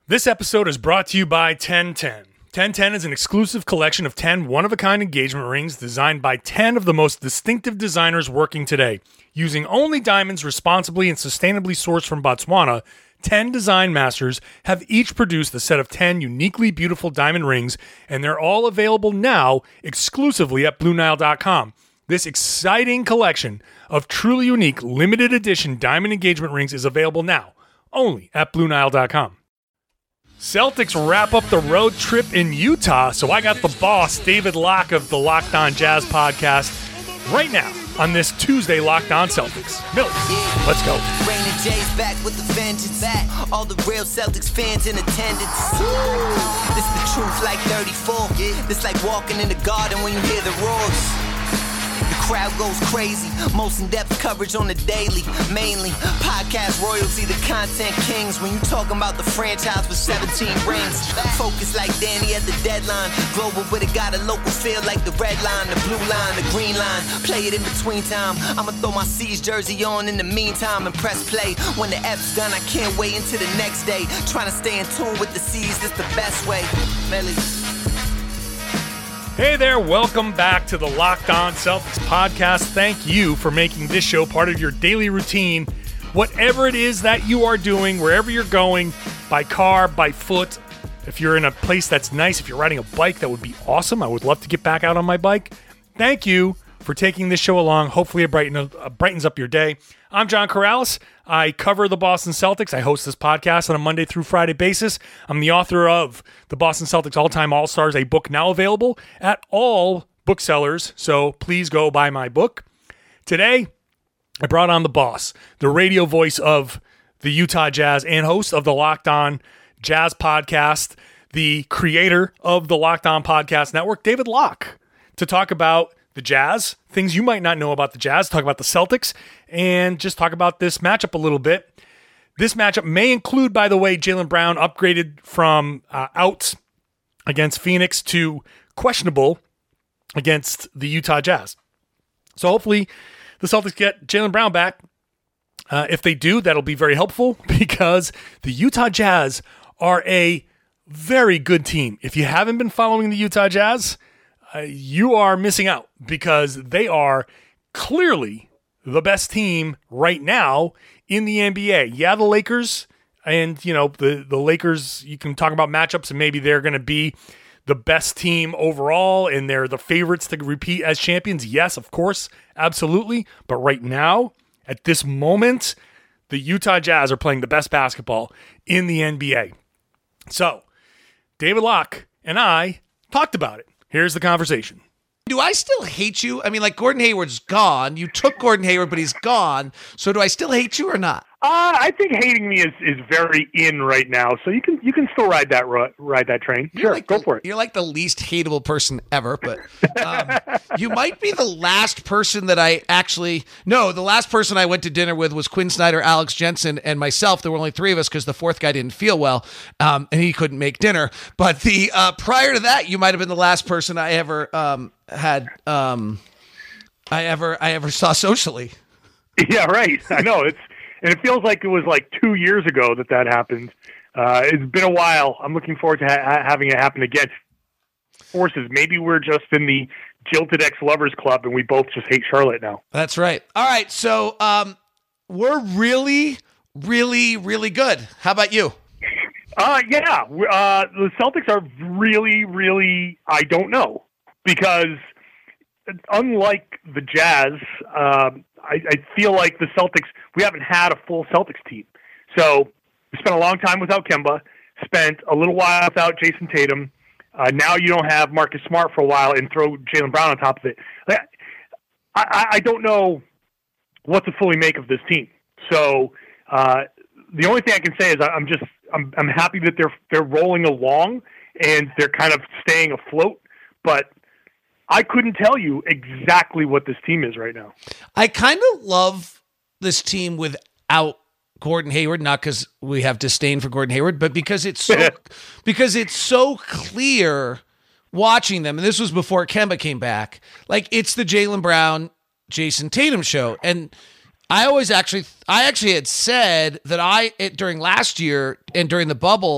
This episode is brought to you by 1010. 1010 is an exclusive collection of 10 one-of-a-kind engagement rings designed by 10 of the most distinctive designers working today. Using only diamonds responsibly and sustainably sourced from Botswana, 10 design masters have each produced a set of 10 uniquely beautiful diamond rings, and they're all available now exclusively at BlueNile.com. This exciting collection of truly unique, limited edition diamond engagement rings is available now, only at BlueNile.com. Celtics wrap up the road trip in Utah, so I got the boss, David Locke of the Locked On Jazz podcast, right now on this Tuesday Locked On Celtics. Millie, let's go. Rainy J's back with the vengeance. All the real Celtics fans in attendance. This the truth like 34. This like walking in the garden when you hear the roars. The crowd goes crazy. Most in-depth coverage on the daily. Mainly podcast royalty, the content kings. When you talking about the franchise with 17 rings. Focus like Danny at the deadline. Global, but it got a local feel like the red line, the blue line, the green line. Play it in between time. I'ma throw my C's jersey on in the meantime and press play. When the F's done, I can't wait until the next day. Trying to stay in tune with the C's, that's the best way. Melly. Hey there, welcome back to the Locked On Celtics podcast. Thank you for making this show part of your daily routine. Whatever it is that you are doing, wherever you're going, by car, by foot, if you're in a place that's nice, if you're riding a bike, that would be awesome. I would love to get back out on my bike. Thank you for taking this show along. Hopefully it brightens up your day. I'm John Corrales. I cover the Boston Celtics. I host this podcast on a Monday through Friday basis. I'm the author of The Boston Celtics All-Time All-Stars, a book now available at all booksellers, so please go buy my book. Today, I brought on the boss, the radio voice of the Utah Jazz and host of the Locked On Jazz podcast, the creator of the Locked On Podcast Network, David Locke, to talk about the Jazz, things you might not know about the Jazz, talk about the Celtics, and just talk about this matchup a little bit. This matchup may include, by the way, Jaylen Brown upgraded from out against Phoenix to questionable against the Utah Jazz. So hopefully the Celtics get Jaylen Brown back. If they do, that'll be very helpful because the Utah Jazz are a very good team. If you haven't been following the Utah Jazz, you are missing out because they are clearly the best team right now in the NBA. Yeah, the Lakers, and the Lakers, you can talk about matchups and maybe they're going to be the best team overall and they're the favorites to repeat as champions. Yes, of course, absolutely. But right now, at this moment, the Utah Jazz are playing the best basketball in the NBA. So, David Locke and I talked about it. Here's the conversation. Do I still hate you? I mean, like, Gordon Hayward's gone. You took Gordon Hayward, but he's gone. So do I still hate you or not? I think hating me is very in right now, so you can still ride that train. Sure, go for it. You're like the least hateable person ever, but you might be the last person that the last person I went to dinner with was Quinn Snyder, Alex Jensen, and myself. There were only three of us because the fourth guy didn't feel well, and he couldn't make dinner. But the prior to that, you might have been the last person I ever I ever saw socially. Yeah, right. I know and it feels like it was like 2 years ago that happened. It's been a while. I'm looking forward to having it happen again. Forces. Maybe we're just in the Jilted Ex-Lovers Club and we both just hate Charlotte now. That's right. All right. So we're really, really, really good. How about you? Yeah. The Celtics are really, really, I don't know. Because unlike the Jazz, I feel like the Celtics, we haven't had a full Celtics team. So we spent a long time without Kemba, spent a little while without Jason Tatum. Now you don't have Marcus Smart for a while and throw Jaylen Brown on top of it. I don't know what to fully make of this team. So the only thing I can say is I'm happy that they're rolling along and they're kind of staying afloat, but I couldn't tell you exactly what this team is right now. I kind of love this team without Gordon Hayward, not because we have disdain for Gordon Hayward, but because it's so clear watching them. And this was before Kemba came back. Like, it's the Jaylen Brown, Jason Tatum show. And I actually had said that during last year and during the bubble,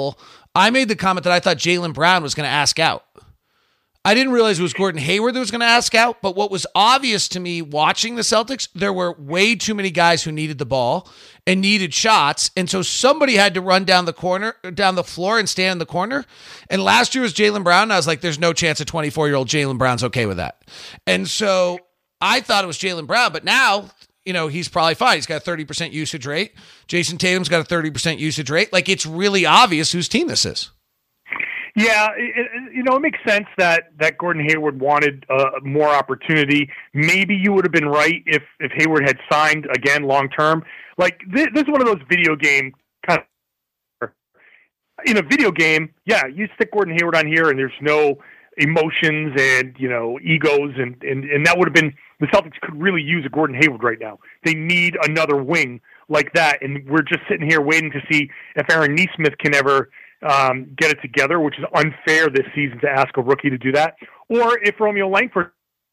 I made the comment that I thought Jaylen Brown was going to ask out. I didn't realize it was Gordon Hayward that was going to ask out, but what was obvious to me watching the Celtics, there were way too many guys who needed the ball and needed shots, and so somebody had to run down the floor and stand in the corner. And last year was Jaylen Brown, and I was like, there's no chance a 24-year-old Jaylen Brown's okay with that. And so I thought it was Jaylen Brown, but now, he's probably fine. He's got a 30% usage rate. Jason Tatum's got a 30% usage rate. Like, it's really obvious whose team this is. Yeah, it makes sense that Gordon Hayward wanted more opportunity. Maybe you would have been right if Hayward had signed again long term. Like this is one of those video game kind of. In a video game, yeah, you stick Gordon Hayward on here, and there's no emotions and egos, and that would have been the Celtics could really use a Gordon Hayward right now. They need another wing like that, and we're just sitting here waiting to see if Aaron Nesmith can ever get it together, which is unfair this season to ask a rookie to do that, or if Romeo Langford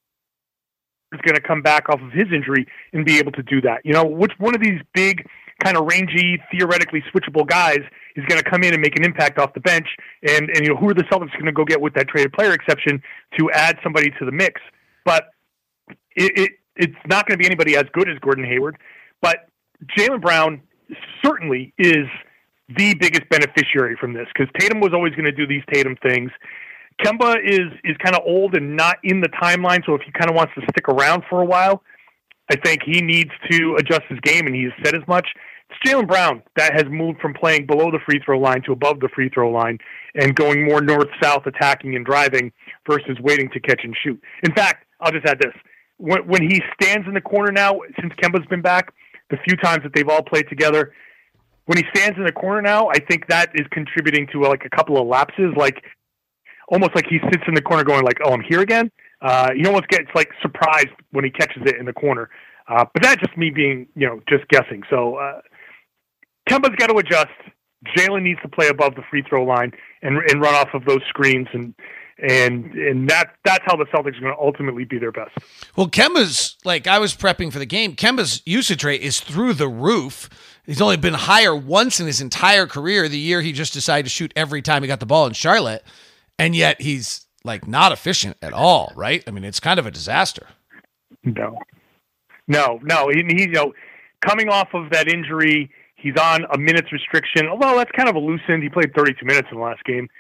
is going to come back off of his injury and be able to do that. Which one of these big, kind of rangy, theoretically switchable guys is going to come in and make an impact off the bench, and who are the Celtics going to go get with that traded player exception to add somebody to the mix? But it's not going to be anybody as good as Gordon Hayward, but Jaylen Brown certainly is the biggest beneficiary from this, because Tatum was always going to do these Tatum things. Kemba is kind of old and not in the timeline, so if he kind of wants to stick around for a while, I think he needs to adjust his game, and he's said as much. It's Jaylen Brown that has moved from playing below the free throw line to above the free throw line and going more north-south attacking and driving versus waiting to catch and shoot. In fact, I'll just add this. When he stands in the corner now, since Kemba's been back, the few times that they've all played together, when he stands in the corner now, I think that is contributing to a couple of lapses, almost like he sits in the corner going like, "Oh, I'm here again." He almost gets surprised when he catches it in the corner. But that's just me being, just guessing. So Kemba's got to adjust. Jaylen needs to play above the free throw line and run off of those screens, and that's how the Celtics are going to ultimately be their best. Well, Kemba's, I was prepping for the game, Kemba's usage rate is through the roof. He's only been higher once in his entire career, the year he just decided to shoot every time he got the ball in Charlotte, and yet he's not efficient at all, right? I mean, it's kind of a disaster. No. He's coming off of that injury, he's on a minutes restriction, although that's kind of a loose end. He played 32 minutes in the last game.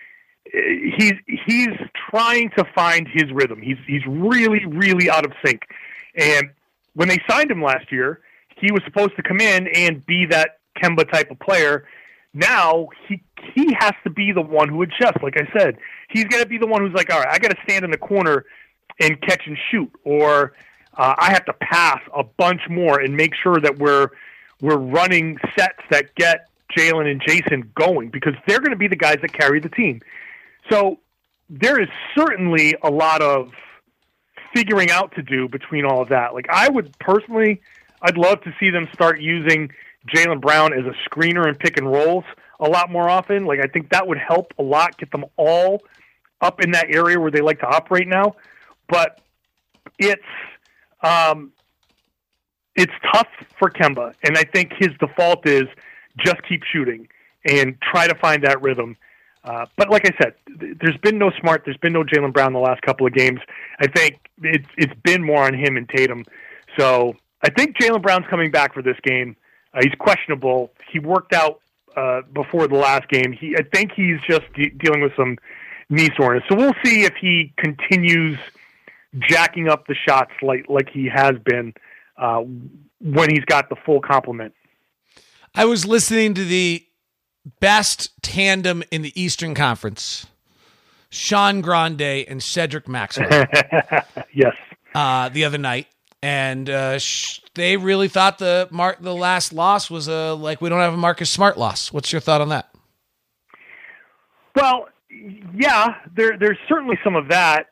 He's trying to find his rhythm. He's really, really out of sync. And when they signed him last year, he was supposed to come in and be that Kemba type of player. Now he has to be the one who adjusts. Like I said, he's got to be the one who's like, all right, I got to stand in the corner and catch and shoot, or I have to pass a bunch more and make sure that we're running sets that get Jaylen and Jason going, because they're going to be the guys that carry the team. So there is certainly a lot of figuring out to do between all of that. I would personally, I'd love to see them start using Jaylen Brown as a screener and pick and rolls a lot more often. I think that would help a lot, get them all up in that area where they like to operate now. But it's tough for Kemba, and I think his default is just keep shooting and try to find that rhythm. But like I said, there's been no Smart, there's been no Jaylen Brown the last couple of games. I think it's been more on him and Tatum. So I think Jaylen Brown's coming back for this game. He's questionable. He worked out before the last game. I think he's just dealing with some knee soreness. So we'll see if he continues jacking up the shots like he has been when he's got the full complement. I was listening to the best tandem in the Eastern Conference, Sean Grande and Cedric Maxwell. Yes. The other night. And they really thought the last loss was we don't have a Marcus Smart loss. What's your thought on that? Well, yeah, there's certainly some of that.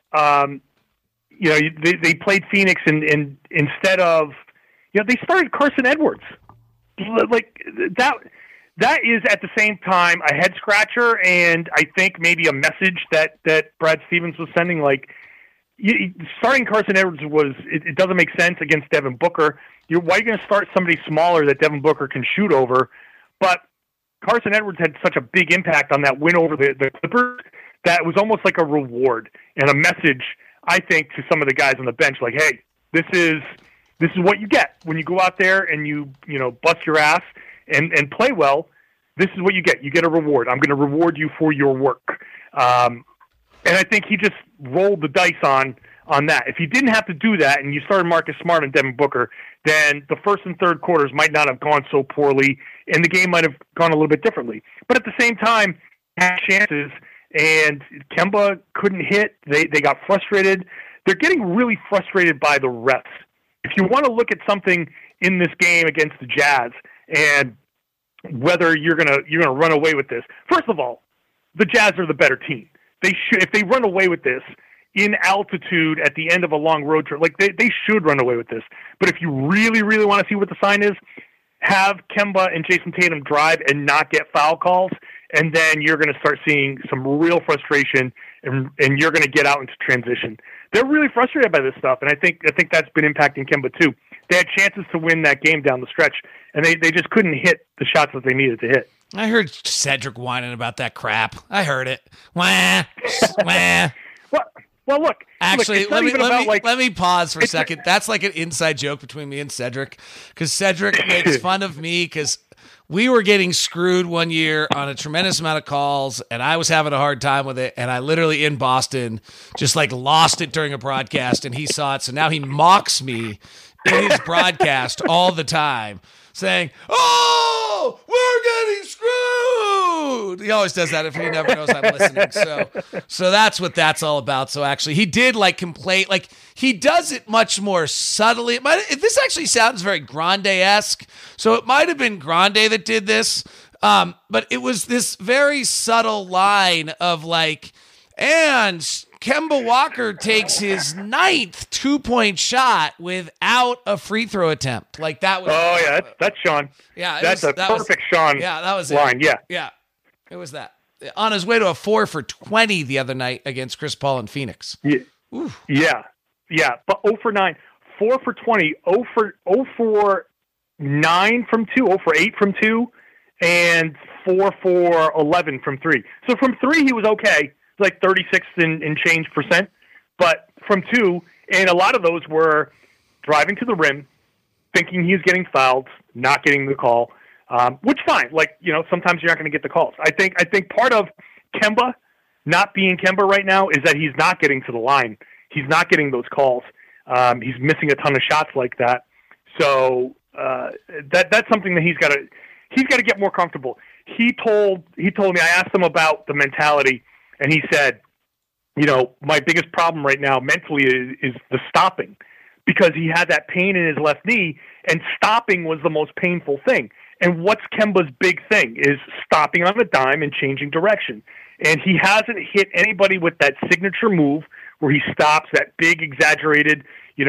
They played Phoenix and instead of, they started Carson Edwards. That is at the same time a head scratcher, and I think maybe a message that Brad Stevens was sending. Starting Carson Edwards it doesn't make sense against Devin Booker. Why are you going to start somebody smaller that Devin Booker can shoot over? But Carson Edwards had such a big impact on that win over the Clippers that it was almost like a reward and a message, I think, to some of the guys on the bench, like, hey, this is what you get when you go out there and you bust your ass and play well. This is what you get. You get a reward. I'm going to reward you for your work. And I think he just rolled the dice on that. If he didn't have to do that and you started Marcus Smart and Devin Booker, then the first and third quarters might not have gone so poorly and the game might have gone a little bit differently. But at the same time, had chances and Kemba couldn't hit. They got frustrated. They're getting really frustrated by the refs. If you want to look at something in this game against the Jazz and whether you're gonna run away with this, first of all, the Jazz are the better team. They should, if they run away with this in altitude at the end of a long road trip, like they should run away with this. But if you really, really want to see what the sign is, have Kemba and Jason Tatum drive and not get foul calls, and then you're going to start seeing some real frustration, and you're going to get out into transition. They're really frustrated by this stuff, and I think that's been impacting Kemba too. They had chances to win that game down the stretch, and they just couldn't hit the shots that they needed to hit. I heard Cedric whining about that crap. I heard it. Wah, wah. Well, look. Actually, look, let me pause for a second. That's like an inside joke between me and Cedric, because Cedric makes fun of me because we were getting screwed one year on a tremendous amount of calls, and I was having a hard time with it, and I literally in Boston just like lost it during a broadcast, and he saw it, so now he mocks me in his broadcast all the time, saying, "Oh, we're getting screwed." He always does that if he never knows I'm listening. So that's what that's all about. So actually, he did like complain, like he does it much more subtly. This actually sounds very Grande-esque. So it might have been Grande that did this, but it was this very subtle line of like, and Kemba Walker takes his 9th 2-point shot without a free throw attempt. Like that was. Oh yeah, that's Sean. Yeah, that's a perfect Sean. Yeah, that was line. It. Yeah, it was that. On his way to a 4 for 20 the other night against Chris Paul in Phoenix. Yeah. But 0 for 9, 4 for 20, 0 for 9 from 2, 0 for 8 from 2, and 4 for 11 from 3. So from 3 he was okay. Like 36 and change percent, but from 2, and a lot of those were driving to the rim, thinking he was getting fouled, not getting the call, which fine. Like, sometimes you're not going to get the calls. I think part of Kemba not being Kemba right now is that he's not getting to the line. He's not getting those calls. He's missing a ton of shots like that. So that's something that he's got to get more comfortable. He told me, I asked him about the mentality. And he said, my biggest problem right now mentally is the stopping, because he had that pain in his left knee, and stopping was the most painful thing. And what's Kemba's big thing is stopping on a dime and changing direction. And he hasn't hit anybody with that signature move where he stops, that big exaggerated,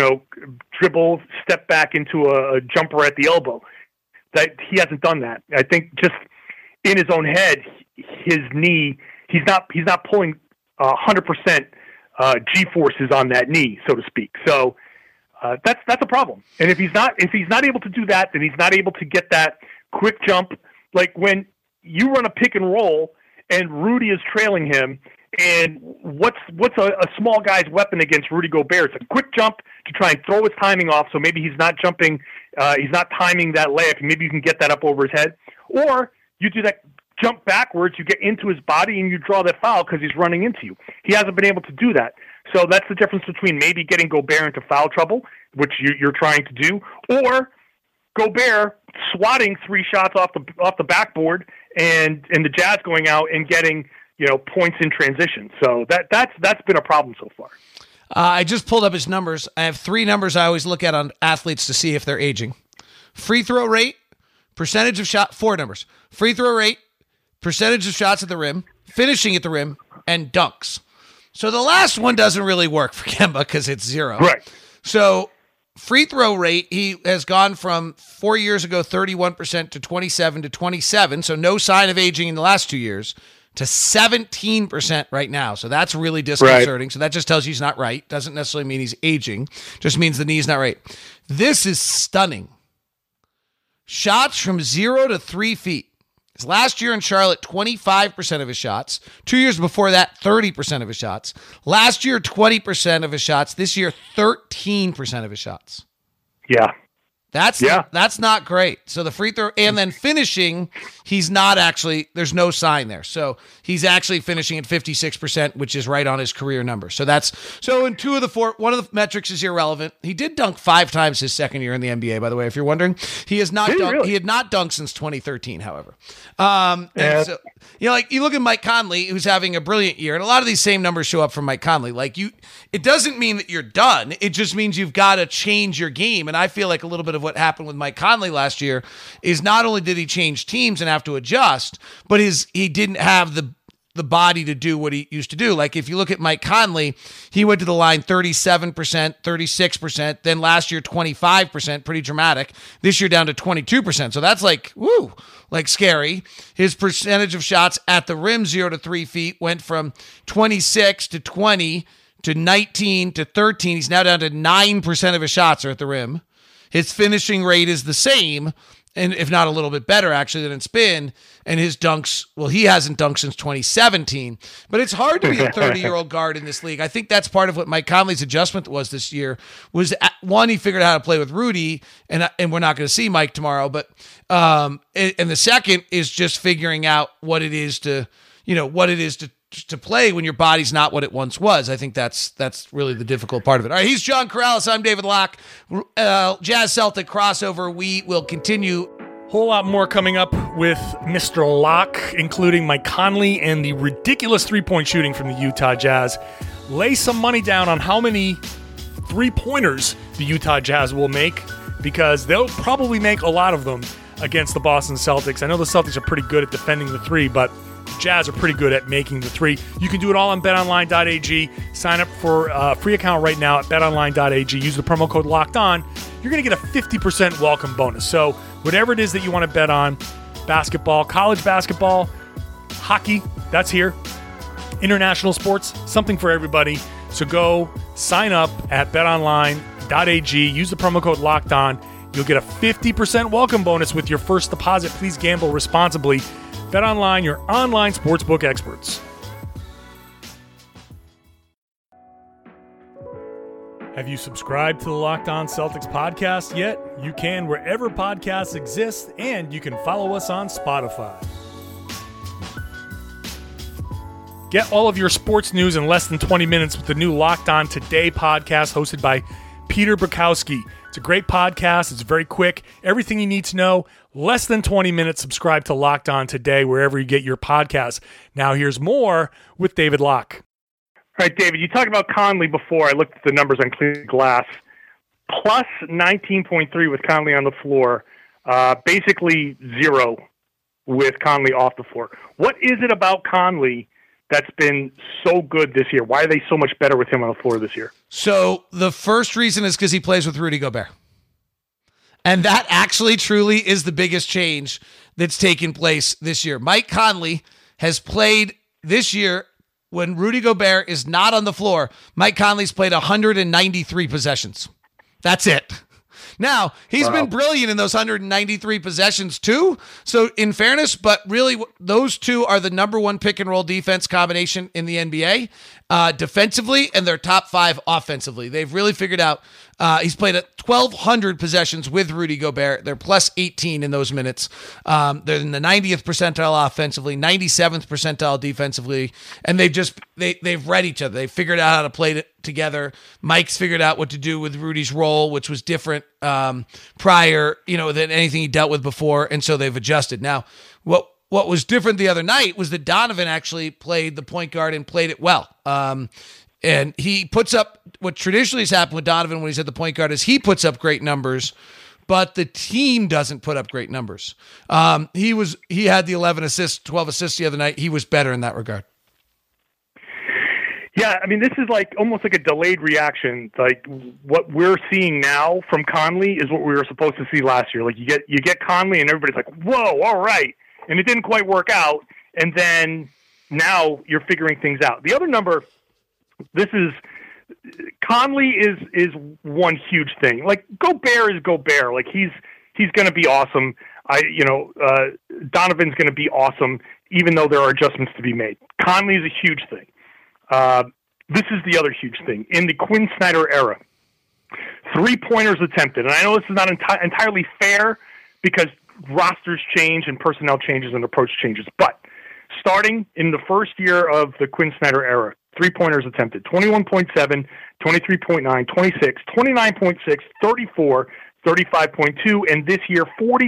dribble, step back into a jumper at the elbow. That he hasn't done that. I think just in his own head, his knee. He's not pulling 100% G-forces on that knee, so to speak. So that's a problem. And if he's not able to do that, then he's not able to get that quick jump. Like when you run a pick and roll and Rudy is trailing him, and what's a small guy's weapon against Rudy Gobert? It's a quick jump to try and throw his timing off. So maybe he's not jumping, he's not timing that layup. Maybe you can get that up over his head, or you do that. Jump backwards, you get into his body, and you draw that foul because he's running into you. He hasn't been able to do that. So that's the difference between maybe getting Gobert into foul trouble, which you're trying to do, or Gobert swatting 3 shots off the backboard and the Jazz going out and getting points in transition. So that's been a problem so far. I just pulled up his numbers. I have 3 numbers I always look at on athletes to see if they're aging: free throw rate, percentage of shot. 4 numbers: free throw rate, percentage of shots at the rim, finishing at the rim, and dunks. So the last one doesn't really work for Kemba because it's 0. Right. So free throw rate, he has gone from 4 years ago, 31% to 27 to 27. So no sign of aging in the last 2 years, to 17% right now. So that's really disconcerting. Right. So that just tells you he's not right. Doesn't necessarily mean he's aging. Just means the knee's not right. This is stunning. Shots from 0 to 3 feet. Last year in Charlotte, 25% of his shots. 2 years before that, 30% of his shots. Last year, 20% of his shots. This year, 13% of his shots. Yeah. That's not great. So the free throw and then finishing, he's not actually, there's no sign there. So he's actually finishing at 56%, which is right on his career number. So in two of the four, one of the metrics is irrelevant. He did dunk 5 times his second year in the NBA, by the way, if you're wondering. He has not dunked, really? He had not dunked since 2013, however. And so, like you look at Mike Conley, who's having a brilliant year, and a lot of these same numbers show up from Mike Conley. It doesn't mean that you're done. It just means you've got to change your game. And I feel like a little bit of what happened with Mike Conley last year is not only did he change teams and have to adjust, but he didn't have the body to do what he used to do. Like if you look at Mike Conley, he went to the line 37%, 36%, then last year 25%, pretty dramatic. This year down to 22%. So that's like scary. His percentage of shots at the rim 0 to 3 feet went from 26 to 20 to 19 to 13. He's now down to 9% of his shots are at the rim. His finishing rate is the same, and if not a little bit better, actually, than it's been. And his dunks, well, he hasn't dunked since 2017. But it's hard to be a 30-year-old guard in this league. I think that's part of what Mike Conley's adjustment was this year. Was one, he figured out how to play with Rudy, and we're not going to see Mike tomorrow. But and the second is just figuring out what it is to play when your body's not what it once was. I think that's really the difficult part of it. All right, he's John Corrales. I'm David Locke. Jazz Celtic crossover. We will continue. Whole lot more coming up with Mr. Locke, including Mike Conley and the ridiculous three-point shooting from the Utah Jazz. Lay some money down on how many three-pointers the Utah Jazz will make, because they'll probably make a lot of them against the Boston Celtics. I know the Celtics are pretty good at defending the three, but Jazz are pretty good at making the three. You can do it all on betonline.ag. Sign up for a free account right now at betonline.ag. Use the promo code LOCKEDON. You're going to get a 50% welcome bonus. So whatever it is that you want to bet on, basketball, college basketball, hockey, that's here. International sports, something for everybody. So go sign up at betonline.ag. Use the promo code LOCKEDON. You'll get a 50% welcome bonus with your first deposit. Please gamble responsibly. BetOnline, your online sportsbook experts. Have you subscribed to the Locked On Celtics podcast yet? You can wherever podcasts exist, and you can follow us on Spotify. Get all of your sports news in less than 20 minutes with the new Locked On Today podcast hosted by Peter Bukowski. It's a great podcast. It's very quick. Everything you need to know, less than 20 minutes. Subscribe to Locked On Today wherever you get your podcasts. Now here's more with David Locke. All right, David, you talked about Conley before. I looked at the numbers on Clean Glass. Plus 19.3 with Conley on the floor. Basically 0 with Conley off the floor. What is it about Conley that's been so good this year? Why are they so much better with him on the floor this year? So the first reason is because he plays with Rudy Gobert. And that actually truly is the biggest change that's taken place this year. Mike Conley has played this year when Rudy Gobert is not on the floor. Mike Conley's played 193 possessions. That's it. Now, he's been brilliant in those 193 possessions too. So in fairness, but really those two are the number one pick and roll defense combination in the NBA defensively, and they're top 5 offensively. They've really figured out he's played at 1,200 possessions with Rudy Gobert. They're plus 18 in those minutes. They're in the 90th percentile offensively, 97th percentile defensively, and they've read each other. They've figured out how to play together. Mike's figured out what to do with Rudy's role, which was different prior, than anything he dealt with before, and so they've adjusted. Now, what was different the other night was that Donovan actually played the point guard and played it well. And he puts up what traditionally has happened with Donovan when he's at the point guard is he puts up great numbers, but the team doesn't put up great numbers. He had the 11 assists, 12 assists the other night. He was better in that regard. Yeah, I mean, this is like almost like a delayed reaction. Like what we're seeing now from Conley is what we were supposed to see last year. Like you get Conley and everybody's like, whoa, all right. And it didn't quite work out. And then now you're figuring things out. The other number, Conley is one huge thing. Like Gobert is Gobert. Like he's going to be awesome. Donovan's going to be awesome, even though there are adjustments to be made. Conley is a huge thing. This is the other huge thing. In the Quinn Snyder era, 3-pointers attempted. And I know this is not entirely fair because rosters change and personnel changes and approach changes. But starting in the first year of the Quinn Snyder era, 3-pointers attempted, 21.7, 23.9, 26, 29.6, 34, 35.2, and this year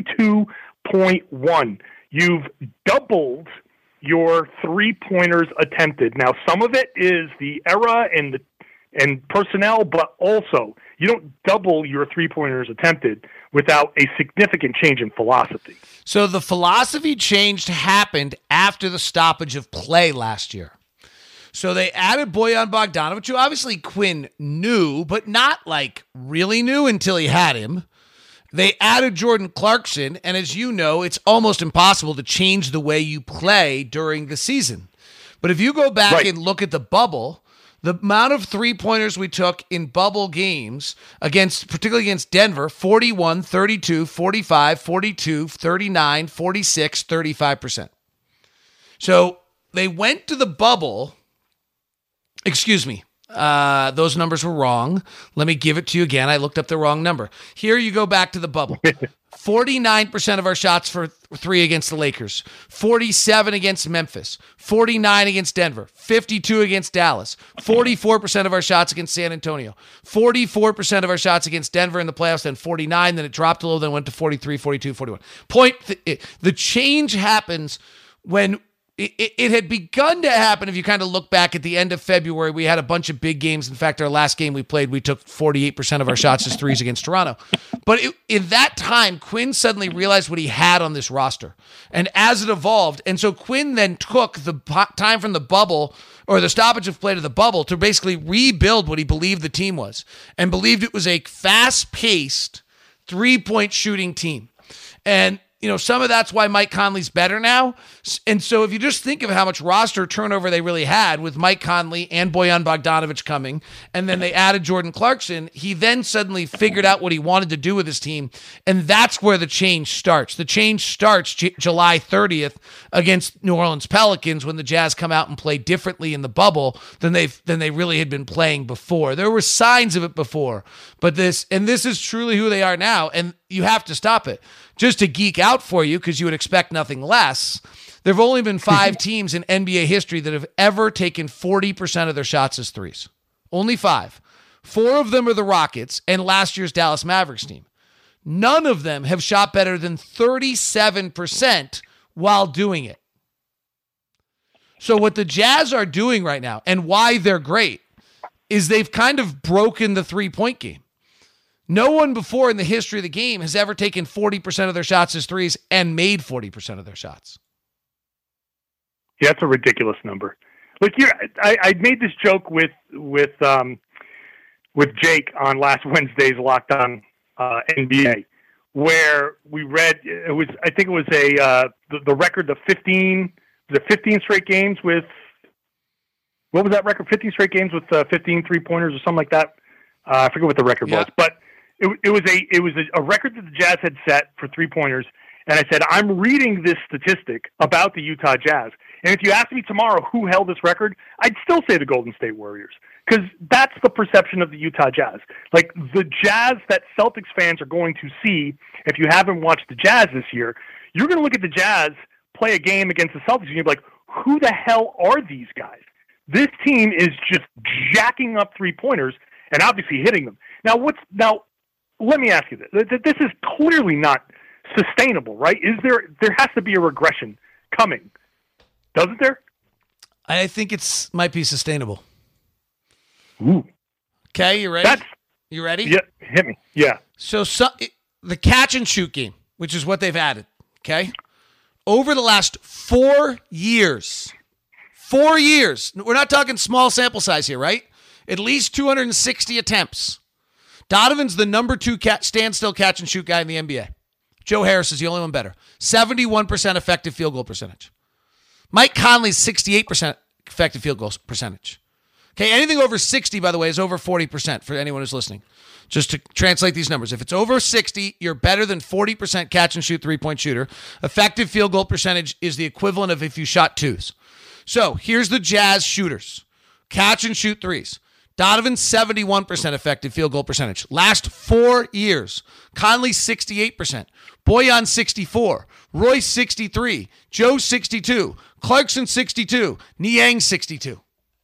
42.1. You've doubled your 3-pointers attempted. Now, some of it is the era and personnel, but also you don't double your 3-pointers attempted without a significant change in philosophy. So the philosophy change happened after the stoppage of play last year. So they added Bojan Bogdanovic, who obviously Quinn knew, but not like really knew until he had him. They added Jordan Clarkson, and as you know, it's almost impossible to change the way you play during the season. But if you go back and look at the bubble, the amount of 3-pointers we took in bubble games, particularly against Denver, 41, 32, 45, 42, 39, 46, 35%. So they went to the bubble. Excuse me. Those numbers were wrong. Let me give it to you again. I looked up the wrong number. Here you go back to the bubble. 49% of our shots for 3 against the Lakers, 47 against Memphis, 49 against Denver, 52 against Dallas, 44% of our shots against San Antonio, 44% of our shots against Denver in the playoffs, then 49, then it dropped a little, then went to 43, 42, 41. The change happens when it had begun to happen. If you kind of look back at the end of February, we had a bunch of big games. In fact, our last game we played, we took 48% of our shots as threes against Toronto. But in that time, Quinn suddenly realized what he had on this roster. And as it evolved, and so Quinn then took the time from the bubble or the stoppage of play to the bubble to basically rebuild what he believed the team was and believed it was a fast-paced 3-point shooting team. And some of that's why Mike Conley's better now. And so if you just think of how much roster turnover they really had with Mike Conley and Bojan Bogdanovic coming, and then they added Jordan Clarkson, he then suddenly figured out what he wanted to do with his team. And that's where the change starts. The change starts July 30th against New Orleans Pelicans when the Jazz come out and play differently in the bubble than they really had been playing before. There were signs of it before, but this is truly who they are now. And you have to stop it. Just to geek out for you, because you would expect nothing less, there have only been 5 teams in NBA history that have ever taken 40% of their shots as threes. Only 5. 4 of them are the Rockets and last year's Dallas Mavericks team. None of them have shot better than 37% while doing it. So what the Jazz are doing right now, and why they're great, is they've kind of broken the 3-point game. No one before in the history of the game has ever taken 40% of their shots as threes and made 40% of their shots. Yeah, that's a ridiculous number. Look here, I made this joke with Jake on last Wednesday's Locked On NBA, where we read I think it was the record of 15 straight games with, what was that record? 15 straight games with 15 3-pointers or something like that. I forget what the record was, but it was a record that the Jazz had set for 3-pointers. And I said, I'm reading this statistic about the Utah Jazz. And if you ask me tomorrow who held this record, I'd still say the Golden State Warriors, because that's the perception of the Utah Jazz. Like, the Jazz that Celtics fans are going to see, if you haven't watched the Jazz this year, you're going to look at the Jazz play a game against the Celtics and you're like, who the hell are these guys? This team is just jacking up 3-pointers and obviously hitting them. Now, let me ask you this. This is clearly not sustainable, right? There has to be a regression coming, doesn't there? I think might be sustainable. Ooh. Okay, you ready? You ready? Yeah, hit me. Yeah. So the catch and shoot game, which is what they've added, okay? Over the last 4 years, we're not talking small sample size here, right? At least 260 attempts. Donovan's the number 2 standstill catch and shoot guy in the NBA. Joe Harris is the only one better. 71% effective field goal percentage. Mike Conley's 68% effective field goal percentage. Okay, anything over 60, by the way, is over 40% for anyone who's listening. Just to translate these numbers. If it's over 60, you're better than 40% catch and shoot three-point shooter. Effective field goal percentage is the equivalent of if you shot twos. So here's the Jazz shooters. Catch and shoot threes. Donovan, 71% effective field goal percentage. Last 4 years. Conley, 68%. Bojan, 64%. Royce, 63%. Joe, 62%. Clarkson, 62%. Niang, 62%.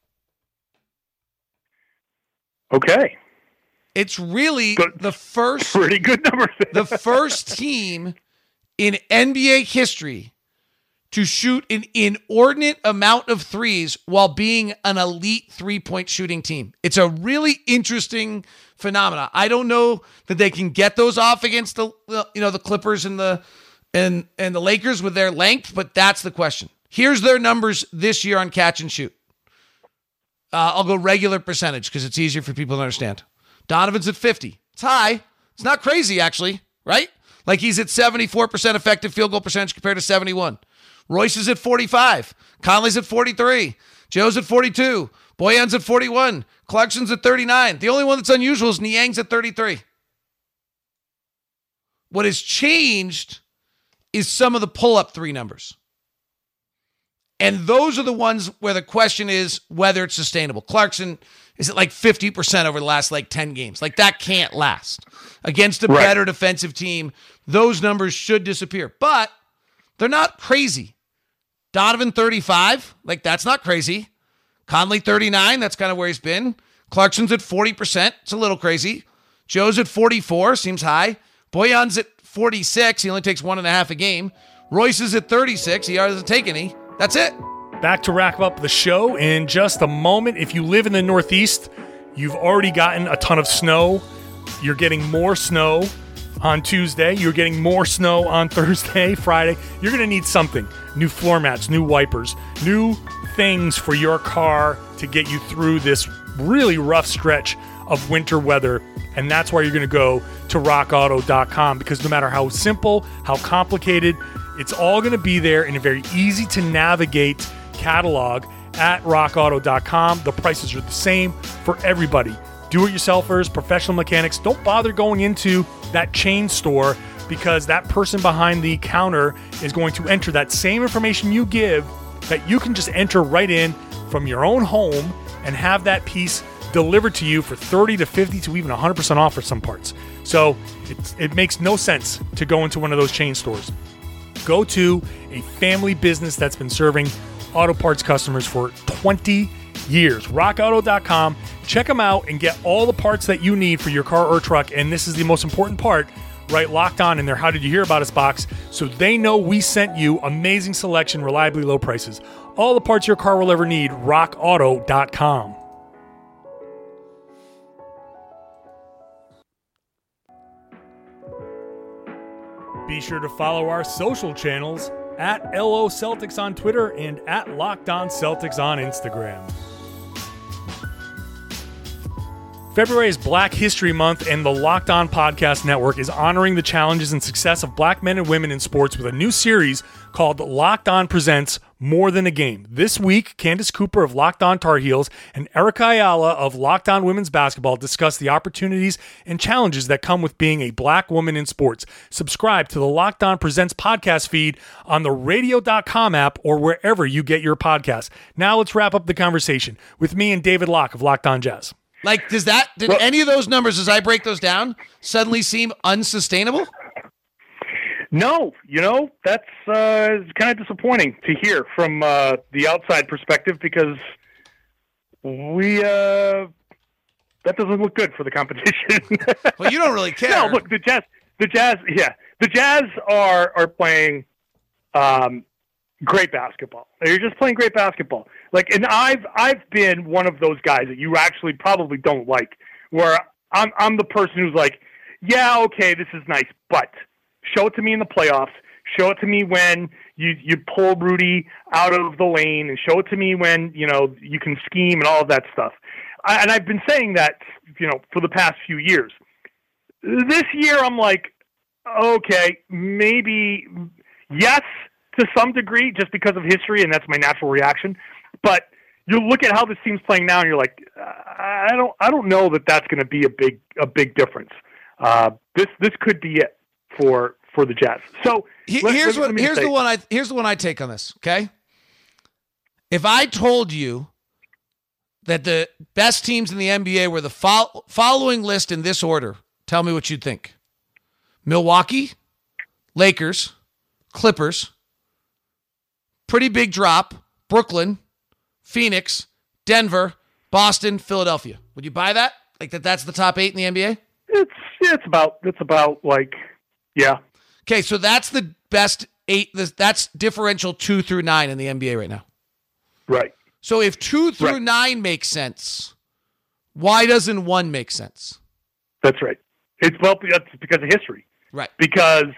Okay. It's really Good. the first Pretty good numbers. the first team in NBA history to shoot an inordinate amount of threes while being an elite three-point shooting team. It's a really interesting phenomena. I don't know that they can get those off against the Clippers and the Lakers with their length, but that's the question. Here's their numbers this year on catch and shoot. I'll go regular percentage because it's easier for people to understand. Donovan's at 50. It's high. It's not crazy, actually, right? Like he's at 74% effective field goal percentage compared to 71. Royce is at 45. Conley's at 43. Joe's at 42. Bojan's at 41. Clarkson's at 39. The only one that's unusual is Niang's at 33. What has changed is some of the pull-up three numbers. And those are the ones where the question is whether it's sustainable. Clarkson is at like 50% over the last 10 games. Like that can't last. Against a better defensive team, those numbers should disappear. But they're not crazy. Donovan, 35. Like that's not crazy. Conley, 39. That's kind of where he's been. Clarkson's at 40%. It's a little crazy. Joe's at 44. Seems high. Bojan's at 46. He only takes 1.5 a game. Royce is at 36. He doesn't take any. That's it. Back to wrap up the show in just a moment. If you live in the Northeast, you've already gotten a ton of snow. You're getting more snow on Tuesday. You're getting more snow on Thursday, Friday. You're going to need something. New floor mats, new wipers, new things for your car to get you through this really rough stretch of winter weather. And that's why you're going to go to rockauto.com, because no matter how simple, how complicated, it's all going to be there in a very easy to navigate catalog at rockauto.com. The prices are the same for everybody. Do-it-yourselfers, professional mechanics, don't bother going into that chain store, because that person behind the counter is going to enter that same information you give that you can just enter right in from your own home and have that piece delivered to you for 30 to 50 to even 100% off for some parts. So it makes no sense to go into one of those chain stores. Go to a family business that's been serving auto parts customers for 20 years. RockAuto.com. Check them out and get all the parts that you need for your car or truck. And this is the most important part, right? Locked On in their How Did You Hear About Us box, so they know we sent you amazing selection, reliably low prices. All the parts your car will ever need. RockAuto.com. Be sure to follow our social channels at LO Celtics on Twitter and at Locked On Celtics on Instagram. February is Black History Month, and the Locked On Podcast Network is honoring the challenges and success of black men and women in sports with a new series called Locked On Presents More Than a Game. This week, Candace Cooper of Locked On Tar Heels and Erica Ayala of Locked On Women's Basketball discuss the opportunities and challenges that come with being a black woman in sports. Subscribe to the Locked On Presents podcast feed on the radio.com app or wherever you get your podcasts. Now let's wrap up the conversation with me and David Locke of Locked On Jazz. Like, did any of those numbers, as I break those down, suddenly seem unsustainable? No, that's kind of disappointing to hear from the outside perspective, because that doesn't look good for the competition. Well, you don't really care. No, look, the Jazz are playing great basketball. They're just playing great basketball. And I've been one of those guys that you actually probably don't like, where I'm the person who's like, yeah, okay, this is nice, but show it to me in the playoffs. Show it to me when you pull Rudy out of the lane, and show it to me when you can scheme and all of that stuff. And I've been saying that for the past few years. This year, I'm like, okay, maybe yes, to some degree, just because of history, and that's my natural reaction. But you look at how this team's playing now, and you're like, I don't know that that's going to be a big difference. This could be it for the Jazz. So here's the one I take on this. Okay, if I told you that the best teams in the NBA were the following list in this order, tell me what you'd think. Milwaukee, Lakers, Clippers, pretty big drop, Brooklyn, Phoenix, Denver, Boston, Philadelphia. Would you buy that? Like that's the top 8 in the NBA? It's about like, yeah. Okay, so that's the best 8. That's differential 2 through 9 in the NBA right now. Right. So if 2 through 9 makes sense, why doesn't 1 make sense? That's right. That's because of history. Right. Because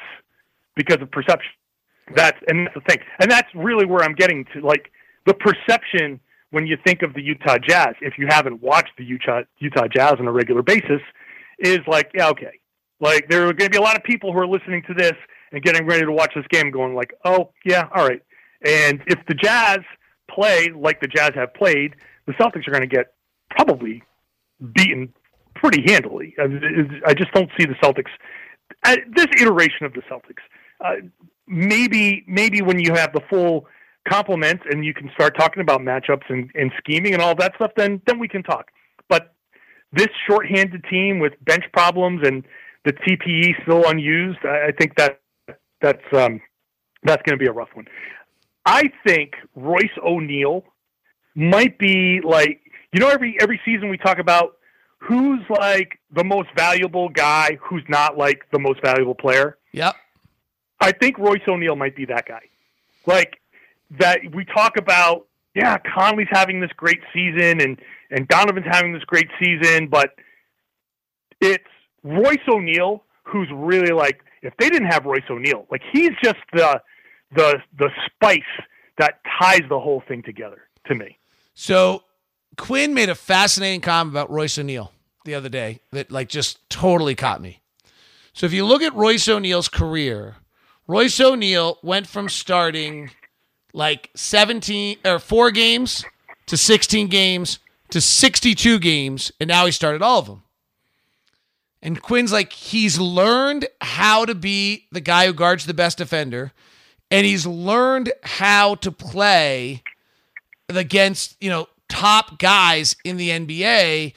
of perception. That's the thing. And that's really where I'm getting to. Like, the perception when you think of the Utah Jazz, if you haven't watched the Utah Jazz on a regular basis, is like, yeah, okay. Like, there are going to be a lot of people who are listening to this and getting ready to watch this game going like, oh, yeah, all right. And if the Jazz play like the Jazz have played, the Celtics are going to get probably beaten pretty handily. I just don't see the Celtics, this iteration of the Celtics. Maybe when you have the full complement and you can start talking about matchups and scheming and all that stuff, then we can talk. But this shorthanded team with bench problems and the TPE still unused, I think that's going to be a rough one. I think Royce O'Neal might be like, every season we talk about who's like the most valuable guy, who's not like the most valuable player. Yep. I think Royce O'Neal might be that guy. Like, that we talk about, yeah, Conley's having this great season and Donovan's having this great season, but it's Royce O'Neal who's really like, if they didn't have Royce O'Neal, like, he's just the spice that ties the whole thing together to me. So Quinn made a fascinating comment about Royce O'Neal the other day that like just totally caught me. So if you look at Royce O'Neal's career, Royce O'Neal went from starting like 4 games to 16 games to 62 games, and now he started all of them. And Quinn's like, he's learned how to be the guy who guards the best defender, and he's learned how to play against, top guys in the NBA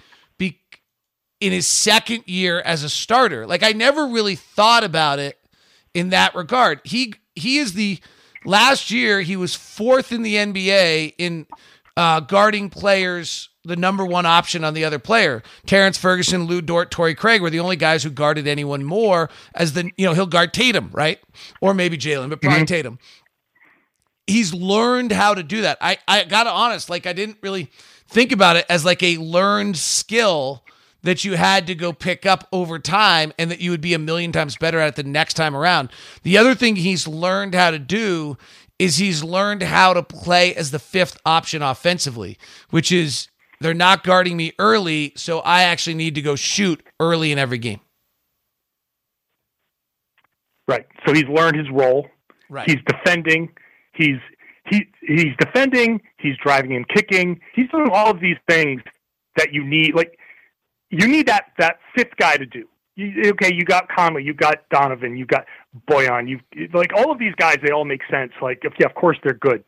in his second year as a starter. Like, I never really thought about it in that regard. He is last year he was 4th in the NBA in guarding players, the number 1 option on the other player. Terrence Ferguson, Lou Dort, Torrey Craig were the only guys who guarded anyone more as he'll guard Tatum, right? Or maybe Jalen, but probably Tatum. He's learned how to do that. I gotta honest, like, I didn't really think about it as like a learned skill that you had to go pick up over time and that you would be a million times better at it the next time around. The other thing he's learned how to do is he's learned how to play as the 5th option offensively, which is they're not guarding me early, so I actually need to go shoot early in every game. Right. So he's learned his role. Right. He's defending. He's defending. He's driving and kicking. He's doing all of these things that you need. Like, you need that 5th guy to do. You got Conley, you got Donovan, you got Boyan. Like, all of these guys, they all make sense. Like, of course they're good.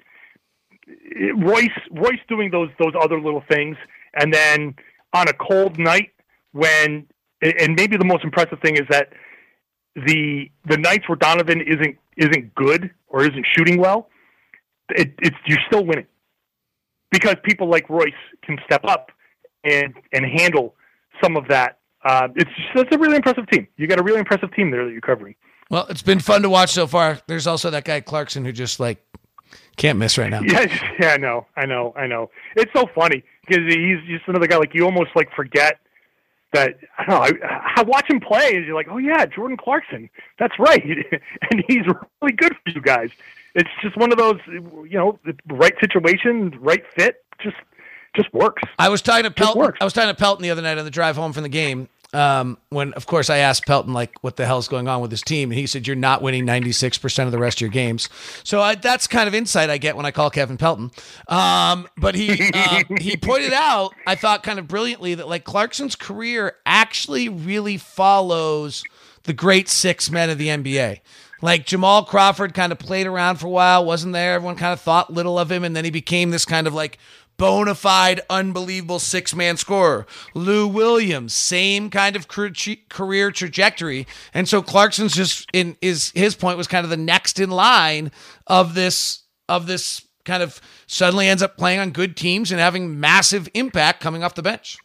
Royce doing those other little things, and then on a cold night and maybe the most impressive thing is that the nights where Donovan isn't good or isn't shooting well, you're still winning because people like Royce can step up and handle some of that. It's a really impressive team. You got a really impressive team there that you're covering. Well, it's been fun to watch so far. There's also that guy Clarkson who just like can't miss right now. Yeah, I know. It's so funny because he's just another guy. Like, you almost like forget that. I don't know. I watch him play, and you're like, oh yeah, Jordan Clarkson. That's right, and he's really good for you guys. It's just one of those, the right situation, right fit, just works. I was talking to Pelton the other night on the drive home from the game. when, of course, I asked Pelton, like, what the hell's going on with his team? And he said, you're not winning 96% of the rest of your games. So that's kind of insight I get when I call Kevin Pelton. But he pointed out, I thought kind of brilliantly, that like Clarkson's career actually really follows the great six men of the NBA. Like Jamal Crawford kind of played around for a while, wasn't there. Everyone kind of thought little of him. And then he became this kind of like bona fide, unbelievable six-man scorer. Lou Williams, same kind of career trajectory. And so Clarkson's just his point was kind of the next in line of this kind of suddenly ends up playing on good teams and having massive impact coming off the bench.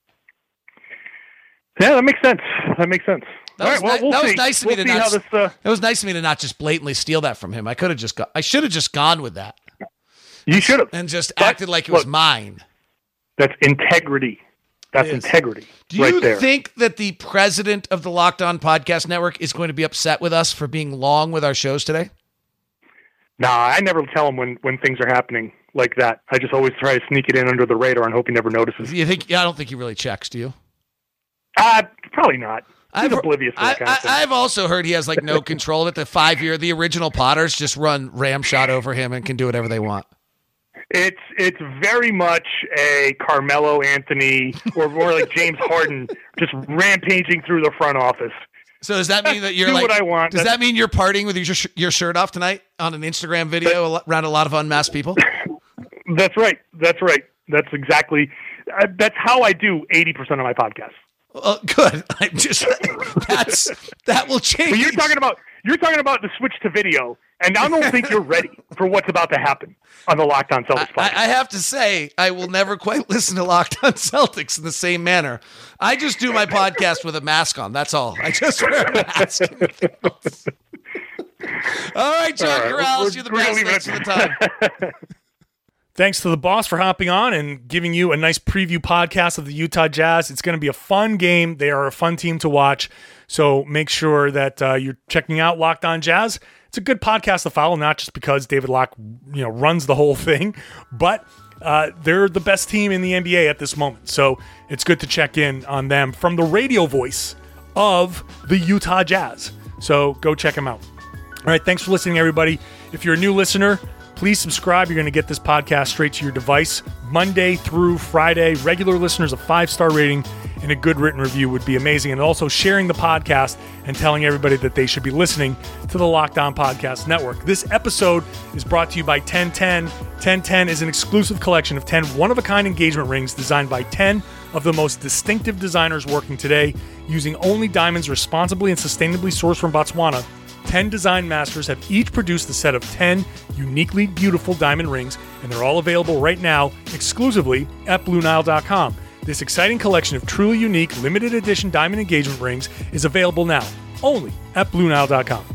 Yeah, that makes sense. That was nice of me to not just blatantly steal that from him. I should have just gone with that. You should have. And just acted like it was mine. That's integrity. That's integrity. Do you think that the president of the Locked On Podcast Network is going to be upset with us for being long with our shows today? Nah, I never tell him when things are happening like that. I just always try to sneak it in under the radar and hope he never notices. I don't think he really checks, do you? Probably not. He's oblivious to that kind of thing. I've also heard he has like no control of it. The original Potters just run ramshot over him and can do whatever they want. It's very much a Carmelo Anthony or more like James Harden just rampaging through the front office. So does that mean that you're what I want? Does that mean you're partying with your shirt off tonight on an Instagram video around a lot of unmasked people? That's right. That's exactly. That's how I do 80% of my podcasts. Well, good. That will change. But you're talking about the switch to video, and I don't think you're ready for what's about to happen on the Locked On Celtics podcast. I have to say, I will never quite listen to Locked On Celtics in the same manner. I just do my podcast with a mask on. That's all. I just wear a mask. All right, John Corrales, you're the best. Thanks for the time. Thanks to the boss for hopping on and giving you a nice preview podcast of the Utah Jazz. It's going to be a fun game. They are a fun team to watch. So make sure that you're checking out Locked On Jazz. It's a good podcast to follow, not just because David Locke, runs the whole thing, but they're the best team in the NBA at this moment. So it's good to check in on them from the radio voice of the Utah Jazz. So go check them out. All right, thanks for listening, everybody. If you're a new listener, please subscribe. You're going to get this podcast straight to your device Monday through Friday. Regular listeners, a 5-star rating and a good written review would be amazing. And also sharing the podcast and telling everybody that they should be listening to the Locked On Podcast Network. This episode is brought to you by 1010. 1010 is an exclusive collection of 10 one-of-a-kind engagement rings designed by 10 of the most distinctive designers working today. Using only diamonds responsibly and sustainably sourced from Botswana, 10 design masters have each produced a set of 10 uniquely beautiful diamond rings, and they're all available right now exclusively at BlueNile.com. This exciting collection of truly unique, limited edition diamond engagement rings is available now only at BlueNile.com.